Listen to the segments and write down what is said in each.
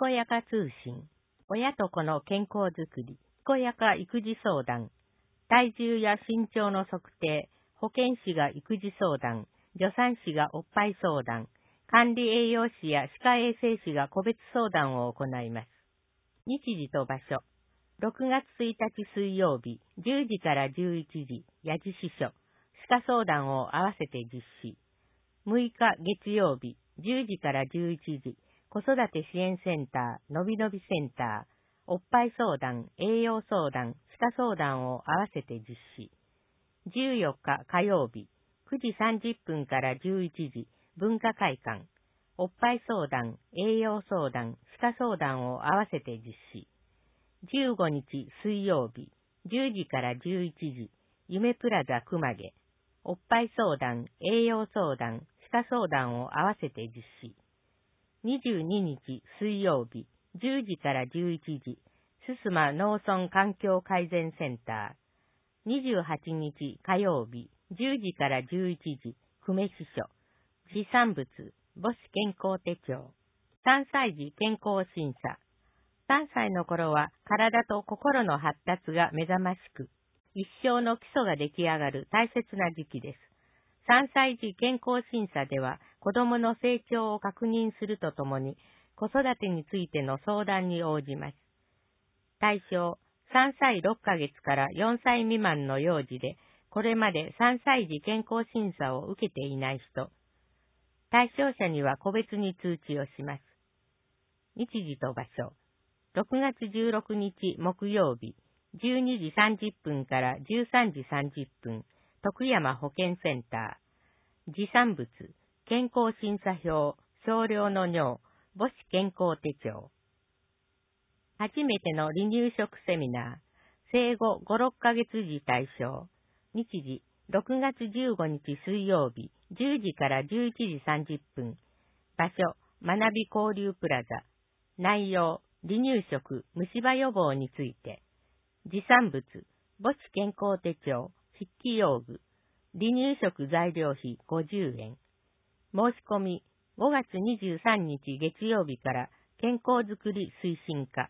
こやか通信、親と子の健康づくり、きこやか育児相談、体重や身長の測定、保健師が育児相談、助産師がおっぱい相談、管理栄養士や歯科衛生士が個別相談を行います。日時と場所、6月1日水曜日、10時から11時、矢地支所、歯科相談を合わせて実施。6日月曜日、10時から11時、子育て支援センター、のびのびセンター、おっぱい相談、栄養相談、歯科相談を合わせて実施。14日火曜日、9時30分から11時、文化会館、おっぱい相談、栄養相談、歯科相談を合わせて実施。15日水曜日、10時から11時、夢プラザ熊毛、おっぱい相談、栄養相談、歯科相談を合わせて実施。22日水曜日、10時から11時、すすま農村環境改善センター。28日火曜日、10時から11時、久米支所、持産物、母子健康手帳。3歳児健康審査。3歳の頃は体と心の発達が目覚ましく、一生の基礎が出来上がる大切な時期です。3歳児健康審査では子どもの成長を確認するとともに子育てについての相談に応じます。対象、3歳6ヶ月から4歳未満の幼児でこれまで3歳児健康審査を受けていない人。対象者には個別に通知をします。日時と場所、6月16日木曜日、12時30分から13時30分、徳山保健センター。持産物、健康審査表、少量の尿、母子健康手帳。初めての離乳食セミナー、生後5、6ヶ月児対象。日時、6月15日水曜日、10時から11時30分。場所、学び交流プラザ。内容、離乳食、虫歯予防について。持産物、母子健康手帳、筆記用具。離乳食材料費50円。申し込み、5月23日月曜日から健康づくり推進課。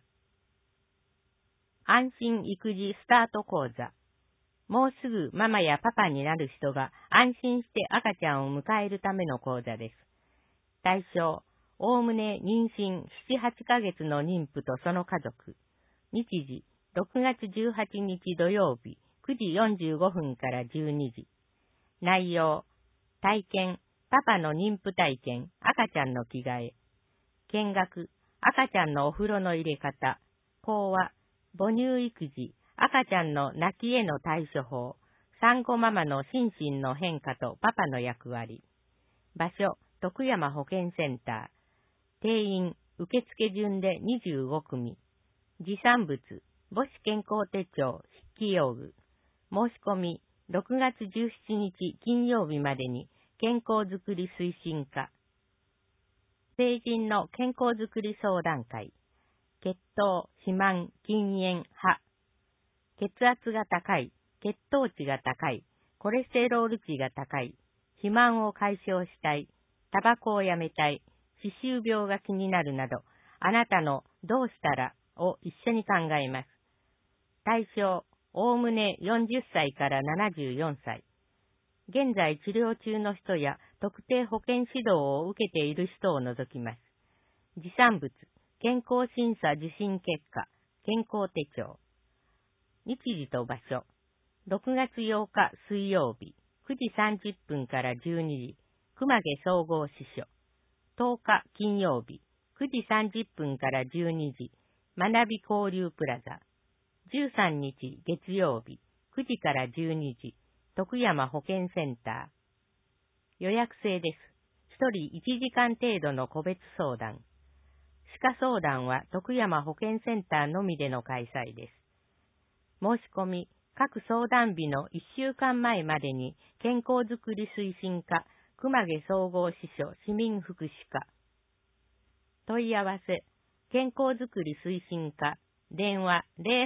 安心育児スタート講座。もうすぐママやパパになる人が安心して赤ちゃんを迎えるための講座です。対象、おおむね妊娠7、8ヶ月の妊婦とその家族。日時、6月18日土曜日、9時45分から12時。内容、体験、パパの妊婦体験、赤ちゃんの着替え。見学、赤ちゃんのお風呂の入れ方。講話、母乳育児、赤ちゃんの泣きへの対処法。産後ママの心身の変化とパパの役割。場所、徳山保健センター。定員、受付順で25組。持産物、母子健康手帳、筆記用具。申し込み、6月17日金曜日までに健康づくり推進課。成人の健康づくり相談会。血糖、肥満、禁煙、歯。血圧が高い、血糖値が高い、コレステロール値が高い、肥満を解消したい、タバコをやめたい、歯周病が気になるなど、あなたのどうしたらを一緒に考えます。対象、おおむね40歳から74歳。現在治療中の人や特定保健指導を受けている人を除きます。持産物、健康審査受診結果、健康手帳。日時と場所、6月8日水曜日、9時30分から12時、熊毛総合支所。10日金曜日、9時30分から12時、学び交流プラザ。13日月曜日、9時から12時、徳山保健センター。予約制です。1人1時間程度の個別相談。歯科相談は徳山保健センターのみでの開催です。申し込み、各相談日の1週間前までに健康づくり推進課、熊毛総合支所市民福祉課。問い合わせ、健康づくり推進課、電話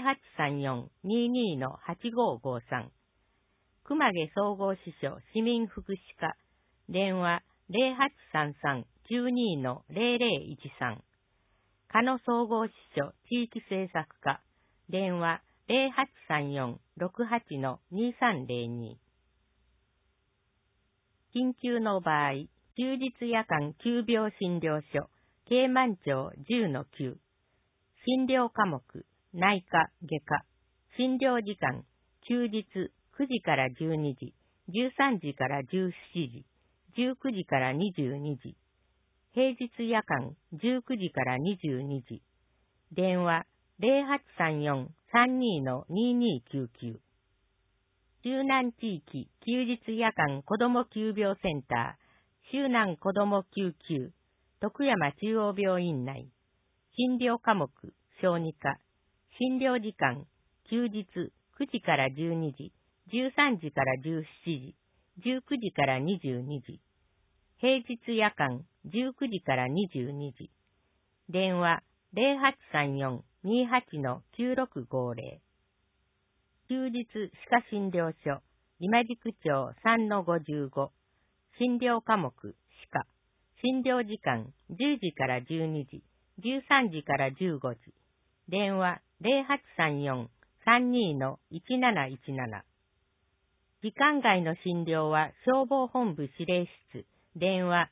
0834-22-8553。熊毛総合支所市民福祉課、電話 0833-12-0013。 加野総合支所地域政策課、電話0834-68-2302。緊急の場合、休日夜間急病診療所、京満町 10-9。診療科目、内科、外科。診療時間、休日9時から12時、13時から17時、19時から22時。平日夜間19時から22時。電話0834-32-2299。周南地域休日夜間子ども急病センター、周南子ども救急、徳山中央病院内。診療科目、小児科。診療時間、休日9時から12時、13時から17時、19時から22時。平日夜間19時から22時。電話0834-28-9650。休日歯科診療所、今宿町 3-55。診療科目、歯科。診療時間10時から12時、13時から15時。電話0834-32-1717。時間外の診療は消防本部指令室、電話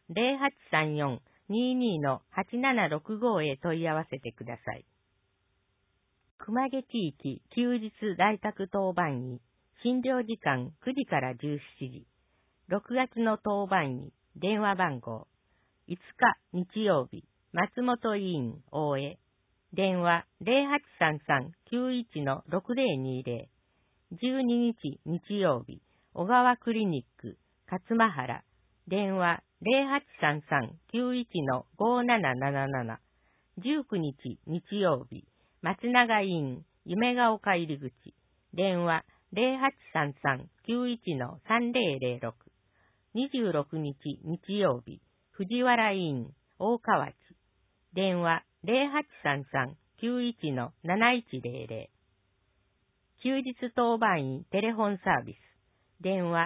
0834-22-8765へ問い合わせてください。熊毛地域休日在宅当番医、診療時間9時から17時。6月の当番医、電話番号5日日曜日、松本委員大江。電話0833-91-6020。12日日曜日、小川クリニック、勝間原。電話0833-91-5777。19日日曜日、松永委員、夢が丘入口。電話0833-91-3006。26日日曜日、藤原委員、大河内。電話0833-91-7100。休日当番員テレフォンサービス。電話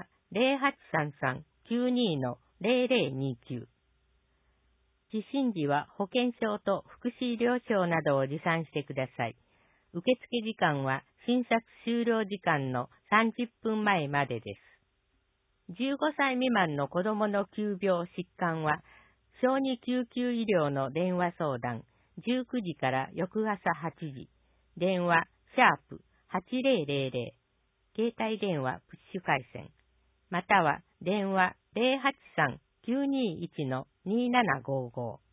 0833-92-0029。受診時は保健証と福祉医療証などを持参してください。受付時間は診察終了時間の30分前までです。15歳未満の子どもの急病疾患は、小児救急医療の電話相談、19時から翌朝8時。電話#8000。携帯電話プッシュ回線。または電話083-921-2755。